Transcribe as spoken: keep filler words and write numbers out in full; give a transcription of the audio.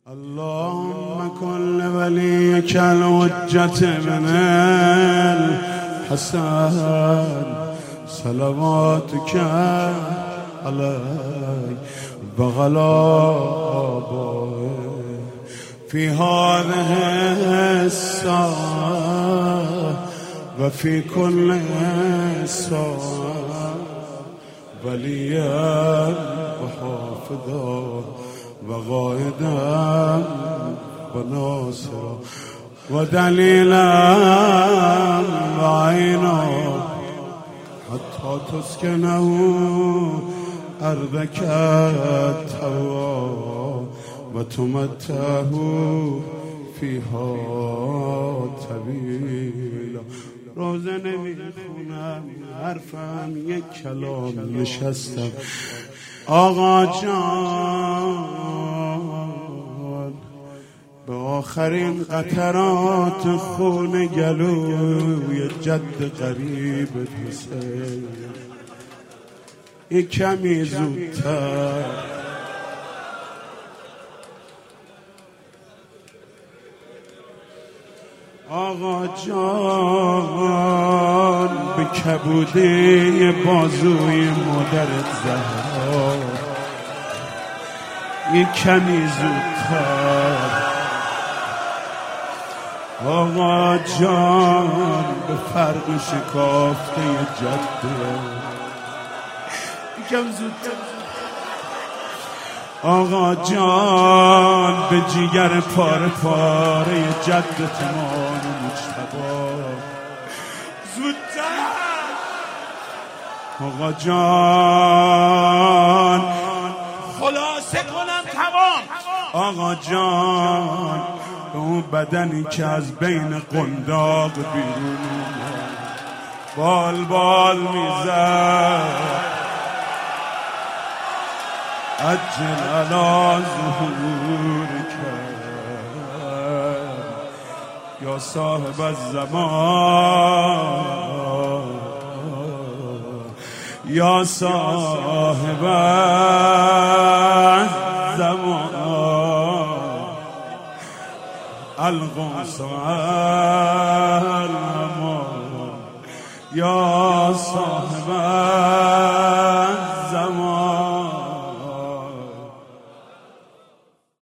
اللهم كن لوليك الحجة بن الحسن صلواتك عليه بغلابه في هذه الساعة وفي كل ساعة وليا وحافظا وغائدا وناصرا ودليلا وعينا حتى تسكنه أرضك التوى وتمتعه فيها طويلا. روزه نمیخونم حرفم یک کلام نشستم. آقا جان به آخرین قطرات خون گلوی جد قریب حسین یک کمی زودتر آقا جان به کبوده بازوی مادرت زهرا یک کمی زودتر آقا جان به فرق شکافته جده یک کمی زودتر آقا جان به جیگر پاره پاره جدت مان مجتبی زودتر آقا جان خلاصه کنم تمام آقا جان به اون بدنی که از بین قنداق بیرون بال بال میزد عجل على ظهورك یا صاحب الزمان یا صاحب الزمان الغوث والأمان یا صاحب